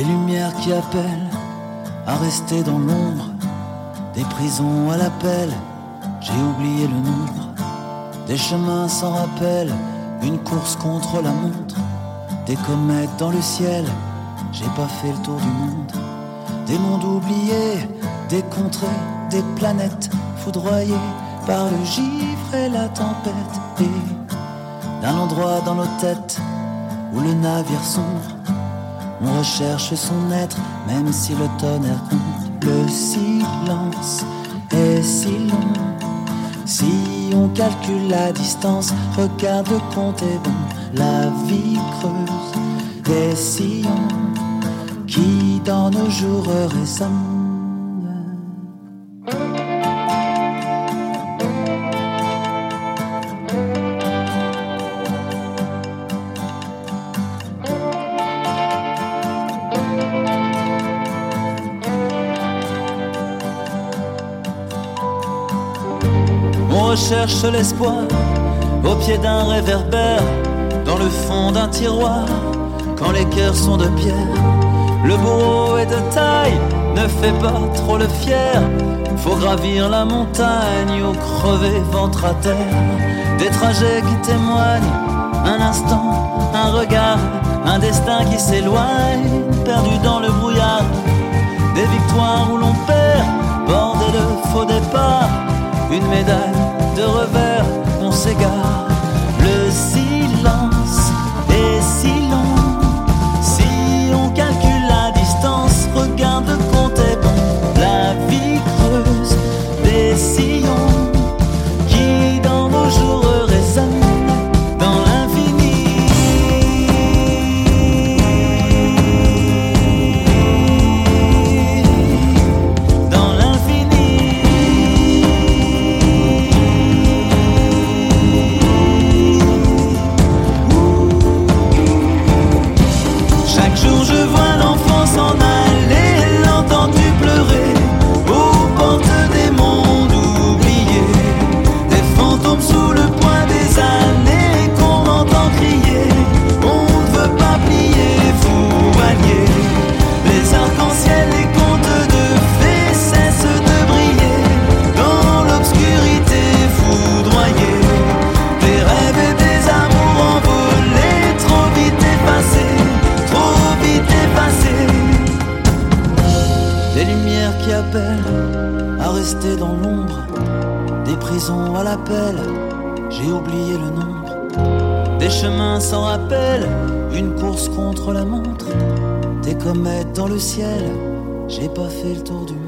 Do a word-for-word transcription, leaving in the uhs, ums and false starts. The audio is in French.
Des lumières qui appellent à rester dans l'ombre, des prisons à l'appel, j'ai oublié le nombre, des chemins sans rappel, une course contre la montre, des comètes dans le ciel, j'ai pas fait le tour du monde, des mondes oubliés, des contrées, des planètes foudroyées par le givre et la tempête, et d'un endroit dans nos têtes où le navire sombre, on recherche son être, même si le tonnerre compte. Le silence est si long, si on calcule la distance, regarde le compte est bon. La vie creuse des sillons qui dans nos jours résonnent. On recherche l'espoir au pied d'un réverbère, dans le fond d'un tiroir, quand les cœurs sont de pierre. Le bourreau est de taille, ne fais pas trop le fier. Faut gravir la montagne ou crever ventre à terre. Des trajets qui témoignent, un instant, un regard, un destin qui s'éloigne, perdu dans le brouillard. Des victoires où l'on perd, bordé de faux départs, une médaille de revers, on s'égare. Le silence est si long, si on calcule la distance, regarde le compte est bon. La vie creuse des sillons qui dans nos jours résonnent dans l'infini. Dans l'infini. Chaque jour je vois l'enfant s'en aller, l'entends-tu pleurer aux portes des mondes oubliés, des fantômes sous le poids des années qu'on entend crier. On ne veut pas plier, vous alliez. Les arcs-en-ciel, les contes de fées cessent de briller dans l'obscurité foudroyée. Des rêves et des amours envolés, trop vite effacés, trop vite effacés. Des lumières qui appellent à rester dans l'ombre, des prisons à l'appel, j'ai oublié le nombre. Des chemins sans rappel, une course contre la montre, des comètes dans le ciel, j'ai pas fait le tour du monde.